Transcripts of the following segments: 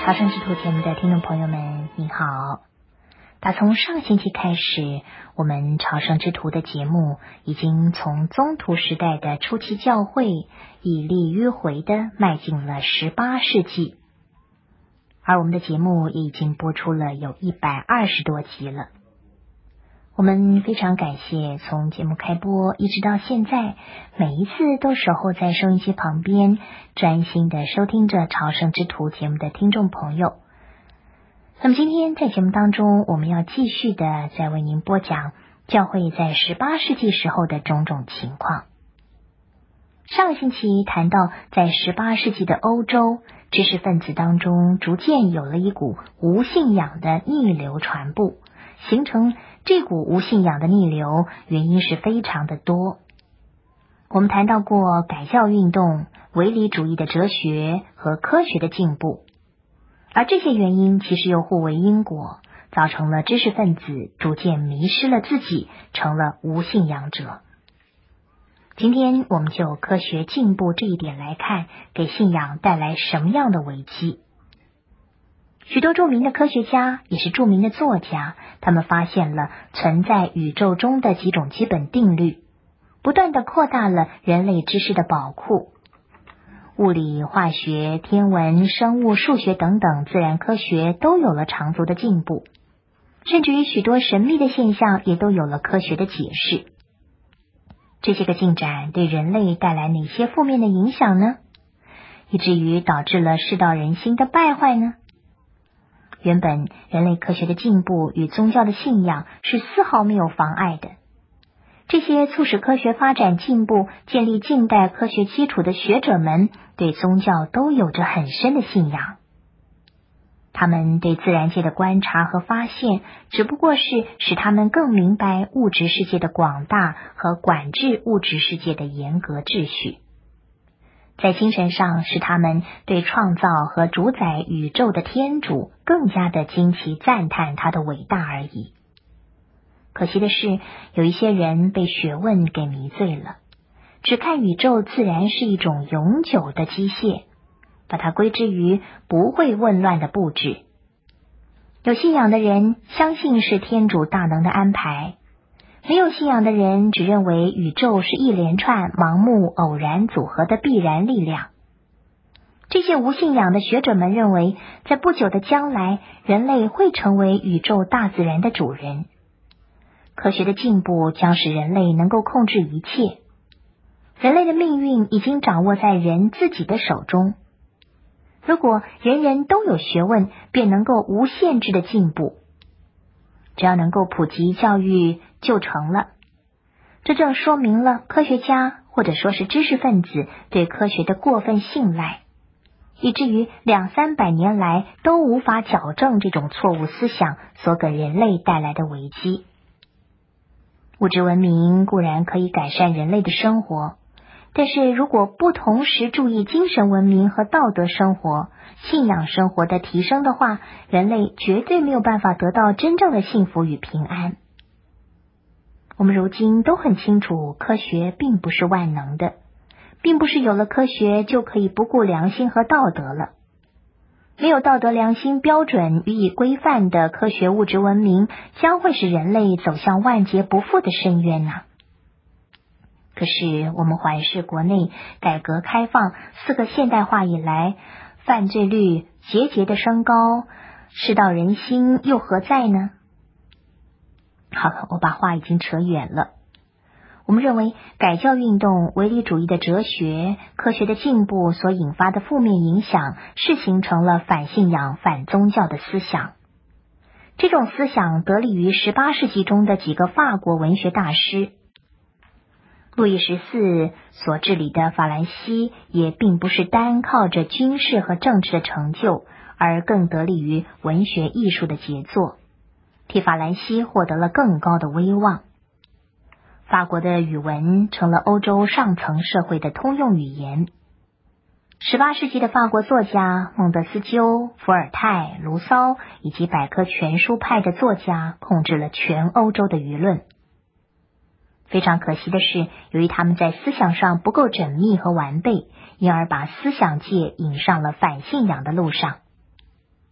朝圣之途节目的听众朋友们，你好。打从上星期开始，我们朝圣之途的节目已经从宗徒时代的初期教会以力迂回的迈进了18世纪，而我们的节目也已经播出了有120多集了。我们非常感谢从节目开播一直到现在，每一次都守候在收音机旁边，专心的收听着朝圣之途节目的听众朋友。那么今天在节目当中，我们要继续的再为您播讲教会在18世纪时候的种种情况。上个星期谈到，在18世纪的欧洲，知识分子当中逐渐有了一股无信仰的逆流传播，形成这股无信仰的逆流，原因是非常的多。我们谈到过改教运动、唯理主义的哲学和科学的进步，而这些原因其实又互为因果，造成了知识分子逐渐迷失了自己，成了无信仰者。今天我们就科学进步这一点来看，给信仰带来什么样的危机。许多著名的科学家也是著名的作家，他们发现了存在宇宙中的几种基本定律，不断地扩大了人类知识的宝库。物理、化学、天文、生物、数学等等自然科学都有了长足的进步，甚至于许多神秘的现象也都有了科学的解释。这些个进展对人类带来哪些负面的影响呢？以至于导致了世道人心的败坏呢？原本人类科学的进步与宗教的信仰是丝毫没有妨碍的。这些促使科学发展进步、建立近代科学基础的学者们，对宗教都有着很深的信仰。他们对自然界的观察和发现，只不过是使他们更明白物质世界的广大和管制物质世界的严格秩序。在精神上，使他们对创造和主宰宇宙的天主更加的惊奇赞叹他的伟大而已。可惜的是，有一些人被学问给迷醉了，只看宇宙自然是一种永久的机械，把它归之于不会混乱的布置。有信仰的人相信是天主大能的安排，没有信仰的人只认为宇宙是一连串盲目偶然组合的必然力量。这些无信仰的学者们认为，在不久的将来，人类会成为宇宙大自然的主人。科学的进步将使人类能够控制一切，人类的命运已经掌握在人自己的手中。如果人人都有学问，便能够无限制的进步。只要能够普及教育就成了。这正说明了科学家或者说是知识分子对科学的过分信赖，以至于200-300年来都无法矫正这种错误思想所给人类带来的危机。物质文明固然可以改善人类的生活，但是如果不同时注意精神文明和道德生活、信仰生活的提升的话，人类绝对没有办法得到真正的幸福与平安。我们如今都很清楚，科学并不是万能的，并不是有了科学就可以不顾良心和道德了。没有道德良心标准予以规范的科学物质文明，将会使人类走向万劫不复的深渊呐。可是我们环视国内改革开放4个现代化以来，犯罪率节节的升高，世道人心又何在呢？好了，我把话已经扯远了。我们认为改教运动、唯理主义的哲学、科学的进步所引发的负面影响，是形成了反信仰、反宗教的思想。这种思想得力于18世纪中的几个法国文学大师。路易14所治理的法兰西也并不是单靠着军事和政治的成就，而更得力于文学艺术的杰作，替法兰西获得了更高的威望。法国的语文成了欧洲上层社会的通用语言。18世纪的法国作家孟德斯鸠、伏尔泰、卢骚以及百科全书派的作家控制了全欧洲的舆论。非常可惜的是，由于他们在思想上不够缜密和完备，因而把思想界引上了反信仰的路上。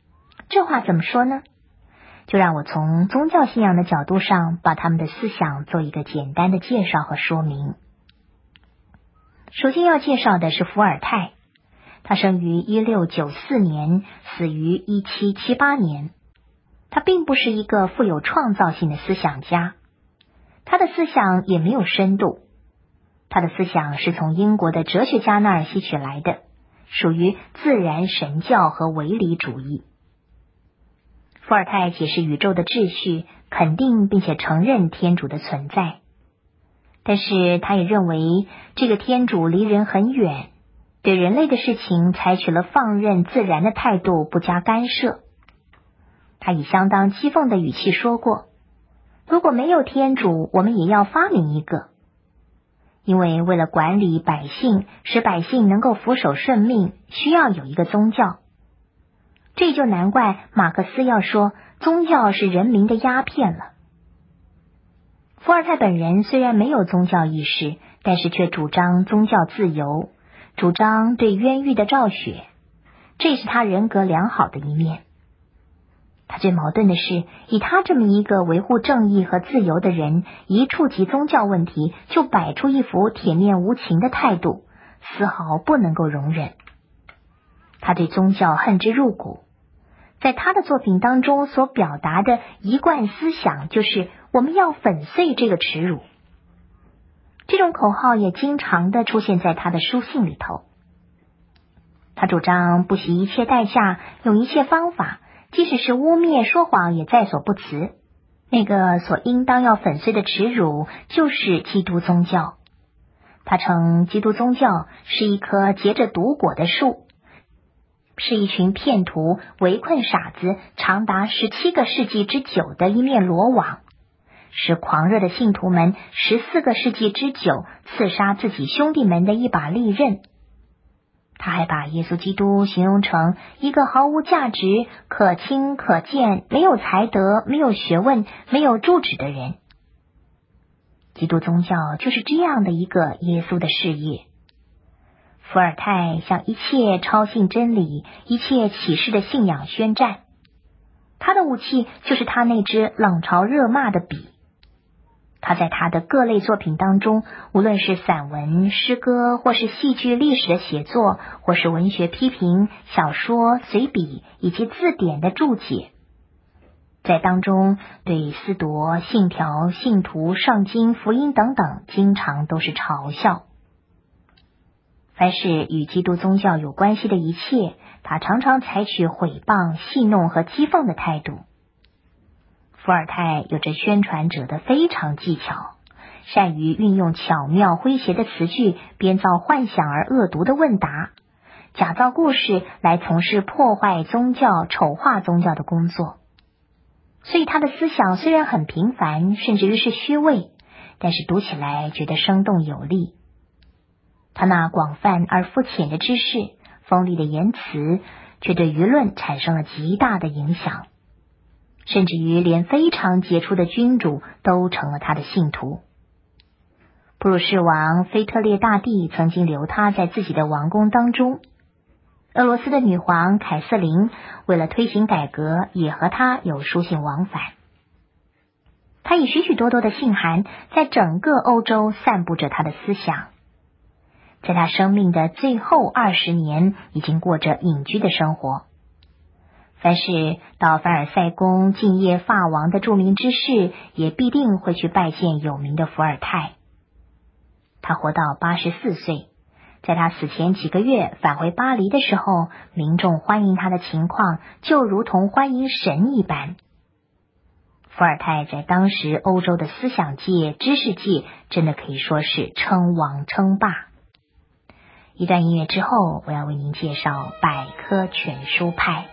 这话怎么说呢？就让我从宗教信仰的角度上，把他们的思想做一个简单的介绍和说明。首先要介绍的是伏尔泰，他生于1694年，死于1778年。他并不是一个富有创造性的思想家，他的思想也没有深度。他的思想是从英国的哲学家那儿吸取来的，属于自然神教和唯理主义。伏尔泰解释宇宙的秩序，肯定并且承认天主的存在，但是他也认为这个天主离人很远，对人类的事情采取了放任自然的态度，不加干涉。他以相当讥讽的语气说过，如果没有天主，我们也要发明一个，因为为了管理百姓，使百姓能够俯首顺命，需要有一个宗教。这就难怪马克思要说宗教是人民的鸦片了。伏尔泰本人虽然没有宗教意识，但是却主张宗教自由，主张对冤狱的昭雪，这是他人格良好的一面。他最矛盾的是，以他这么一个维护正义和自由的人，一触及宗教问题，就摆出一副铁面无情的态度，丝毫不能够容忍。他对宗教恨之入骨，在他的作品当中所表达的一贯思想就是我们要粉碎这个耻辱。这种口号也经常的出现在他的书信里头。他主张不惜一切代价，用一切方法，即使是污蔑说谎也在所不辞。那个所应当要粉碎的耻辱就是基督宗教。他称基督宗教是一棵结着毒果的树，是一群骗徒围困傻子长达17个世纪之久的一面罗网，是狂热的信徒们14个世纪之久刺杀自己兄弟们的一把利刃。他还把耶稣基督形容成一个毫无价值、可亲可见、没有才德、没有学问、没有主旨的人。基督宗教就是这样的一个耶稣的事业。伏尔泰向一切超信真理、一切启示的信仰宣战，他的武器就是他那支冷嘲热骂的笔。他在他的各类作品当中，无论是散文、诗歌，或是戏剧历史的写作，或是文学批评、小说、随笔以及字典的注解，在当中对司铎、信条、信徒、圣经、福音等等，经常都是嘲笑。凡是与基督宗教有关系的一切，他常常采取毁谤、戏弄和讥讽的态度。伏尔泰有着宣传者的非常技巧，善于运用巧妙诙谐的词句，编造幻想而恶毒的问答，假造故事来从事破坏宗教、丑化宗教的工作。所以他的思想虽然很平凡，甚至于是虚伪，但是读起来觉得生动有力。他那广泛而肤浅的知识、锋利的言辞，却对舆论产生了极大的影响，甚至于连非常杰出的君主都成了他的信徒。普鲁士王腓特烈大帝曾经留他在自己的王宫当中，俄罗斯的女皇凯瑟琳为了推行改革，也和他有书信往返。他以许许多多的信函在整个欧洲散布着他的思想。在他生命的最后20年，已经过着隐居的生活。凡是到凡尔赛宫敬谒法王的著名之士，也必定会去拜见有名的伏尔泰。他活到84岁，在他死前几个月返回巴黎的时候，民众欢迎他的情况就如同欢迎神一般。伏尔泰在当时欧洲的思想界、知识界，真的可以说是称王称霸。一段音乐之后，我要为您介绍百科全书派。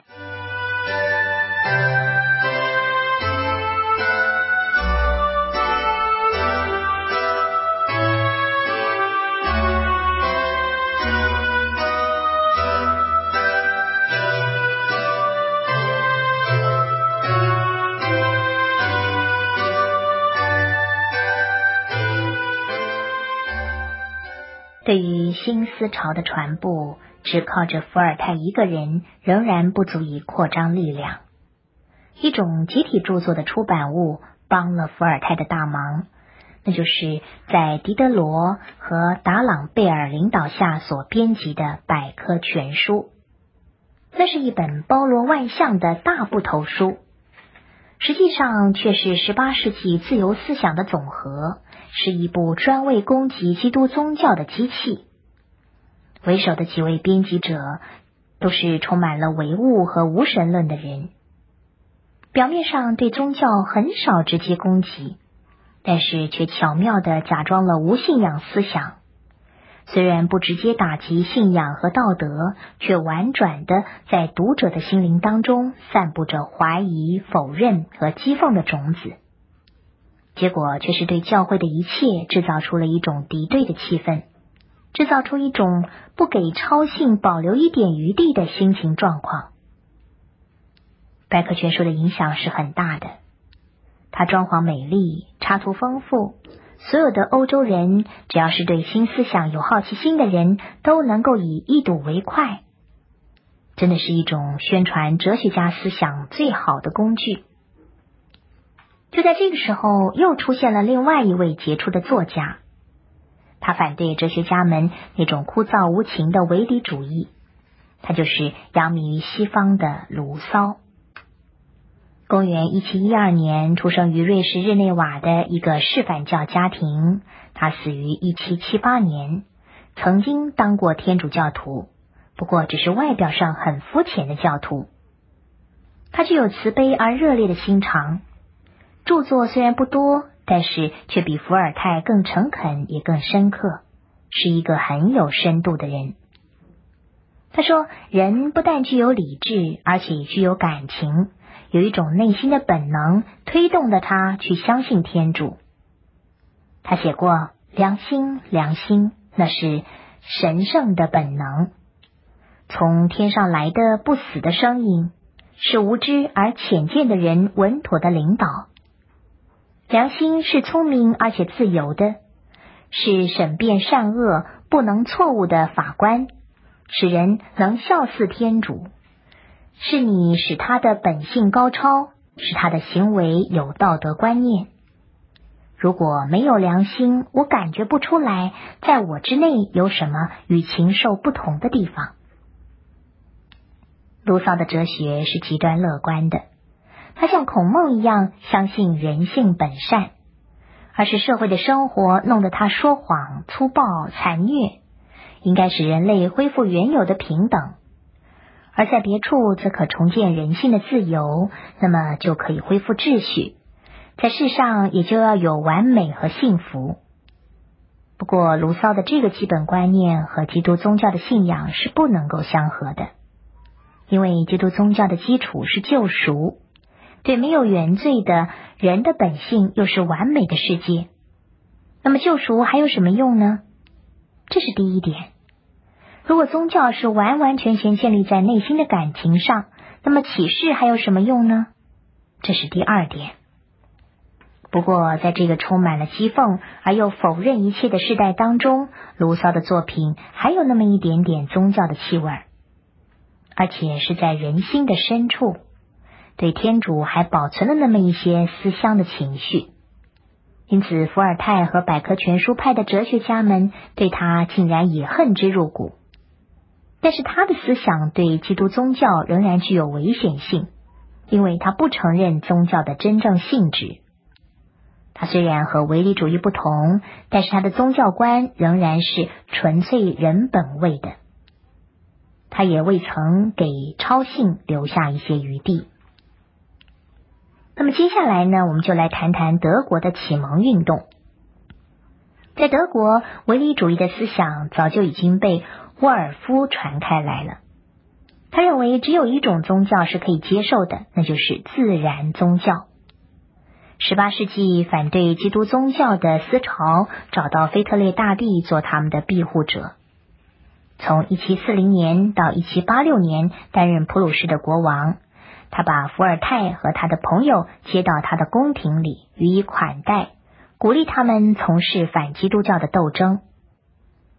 对于新思潮的传播， 只靠着伏尔泰一个人仍然不足以扩张力量。一种集体著作的出版物帮了伏尔泰的大忙，那就是在狄德罗和达朗贝尔领导下所编辑的百科全书。那是一本包罗万象的大部头书，实际上却是18世纪自由思想的总和，是一部专为攻击基督宗教的机器。为首的几位编辑者都是充满了唯物和无神论的人，表面上对宗教很少直接攻击，但是却巧妙地假装了无信仰思想。虽然不直接打击信仰和道德，却婉转地在读者的心灵当中散布着怀疑、否认和讥讽的种子，结果却是对教会的一切制造出了一种敌对的气氛，制造出一种不给超信保留一点余地的心情状况。百科全书的影响是很大的，它装潢美丽，插图丰富，所有的欧洲人，只要是对新思想有好奇心的人，都能够以一睹为快。真的是一种宣传哲学家思想最好的工具。就在这个时候，又出现了另外一位杰出的作家，他反对哲学家们那种枯燥无情的唯理主义，他就是扬名于西方的卢骚。公元1712年出生于瑞士日内瓦的一个示范教家庭，他死于1778年，曾经当过天主教徒，不过只是外表上很肤浅的教徒。他具有慈悲而热烈的心肠，著作虽然不多，但是却比伏尔泰更诚恳也更深刻，是一个很有深度的人。他说，人不但具有理智，而且也具有感情，有一种内心的本能推动着他去相信天主。他写过，良心，良心，那是神圣的本能，从天上来的不死的声音，是无知而浅见的人稳妥的领导。良心是聪明而且自由的，是审辩善恶不能错误的法官，使人能效似天主，是你使他的本性高超，使他的行为有道德观念。如果没有良心，我感觉不出来在我之内有什么与禽兽不同的地方。卢骚的哲学是极端乐观的，他像孔孟一样相信人性本善，而是社会的生活弄得他说谎、粗暴、残虐，应该使人类恢复原有的平等，而在别处则可重建人性的自由，那么就可以恢复秩序，在世上也就要有完美和幸福。不过卢骚的这个基本观念和基督宗教的信仰是不能够相合的，因为基督宗教的基础是救赎，对没有原罪的人的本性又是完美的世界，那么救赎还有什么用呢？这是第一点。如果宗教是完完全全建立在内心的感情上，那么启示还有什么用呢？这是第二点。不过在这个充满了讥讽而又否认一切的时代当中，卢骚的作品还有那么一点点宗教的气味，而且是在人心的深处，对天主还保存了那么一些思乡的情绪。因此伏尔泰和百科全书派的哲学家们对他竟然也恨之入骨。但是他的思想对基督宗教仍然具有危险性，因为他不承认宗教的真正性质。他虽然和唯理主义不同，但是他的宗教观仍然是纯粹人本位的，他也未曾给超性留下一些余地。那么接下来呢，我们就来谈谈德国的启蒙运动。在德国，唯理主义的思想早就已经被沃尔夫传开来了。他认为只有一种宗教是可以接受的，那就是自然宗教。18世纪反对基督宗教的思潮找到腓特烈大帝做他们的庇护者。从1740年到1786年担任普鲁士的国王，他把伏尔泰和他的朋友接到他的宫廷里，予以款待，鼓励他们从事反基督教的斗争。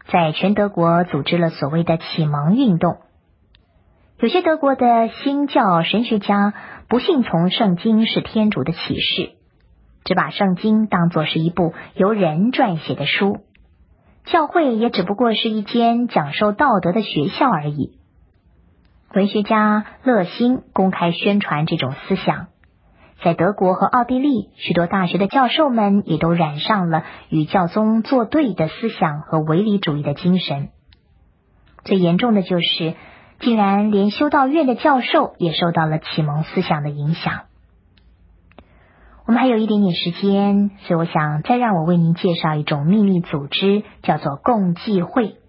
在全德国组织了所谓的启蒙运动。有些德国的新教神学家不信从圣经是天主的启示，只把圣经当作是一部由人撰写的书，教会也只不过是一间讲授道德的学校而已。文学家勒辛公开宣传这种思想，在德国和奥地利许多大学的教授们也都染上了与教宗作对的思想和唯理主义的精神。最严重的就是竟然连修道院的教授也受到了启蒙思想的影响。我们还有一点点时间，所以我想再让我为您介绍一种秘密组织，叫做共济会。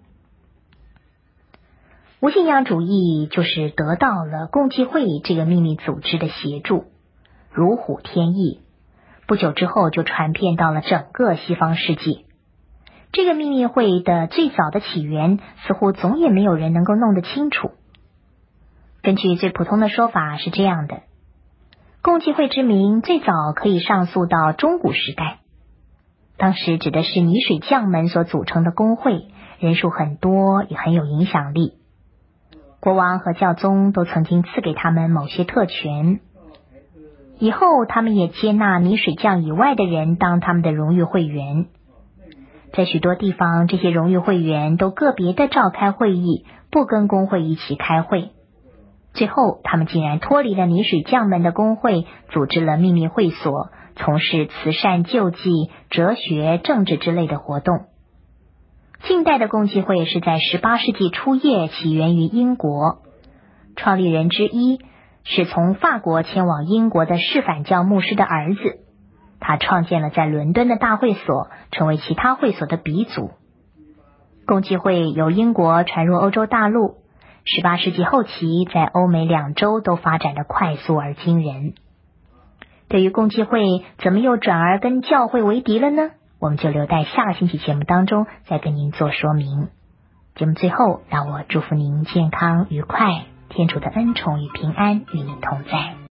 无信仰主义就是得到了共济会这个秘密组织的协助，如虎添翼，不久之后就传遍到了整个西方世界。这个秘密会的最早的起源似乎总也没有人能够弄得清楚。根据最普通的说法是这样的，共济会之名最早可以上溯到中古时代，当时指的是泥水匠们所组成的公会，人数很多，也很有影响力。国王和教宗都曾经赐给他们某些特权，以后他们也接纳泥水匠以外的人当他们的荣誉会员。在许多地方，这些荣誉会员都个别的召开会议，不跟公会一起开会。最后他们竟然脱离了泥水匠们的公会，组织了秘密会所，从事慈善救济、哲学、政治之类的活动。近代的共济会是在18世纪初叶起源于英国，创立人之一是从法国迁往英国的释反教牧师的儿子，他创建了在伦敦的大会所，成为其他会所的鼻祖。共济会由英国传入欧洲大陆，18世纪后期在欧美两洲都发展得快速而惊人。对于共济会怎么又转而跟教会为敌了呢？我们就留在下个星期节目当中再跟您做说明。节目最后，让我祝福您健康愉快，天主的恩宠与平安与你同在。